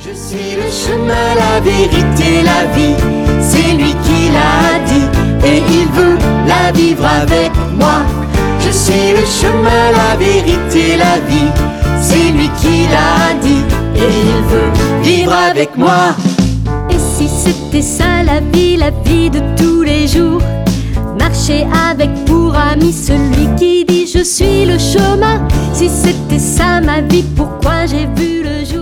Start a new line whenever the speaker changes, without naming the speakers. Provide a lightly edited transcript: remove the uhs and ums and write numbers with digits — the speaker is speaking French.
Je suis le chemin, la vérité, la vie. C'est lui qui l'a dit et il veut la vivre avec moi. Je suis le chemin, la vérité, la vie. C'est lui qui l'a dit et il veut vivre avec moi.
Et si c'était ça la vie de tous les jours, marcher avec pour ami celui qui dit je suis le chemin. Si c'était ça ma vie, pourquoi j'ai vu le jour?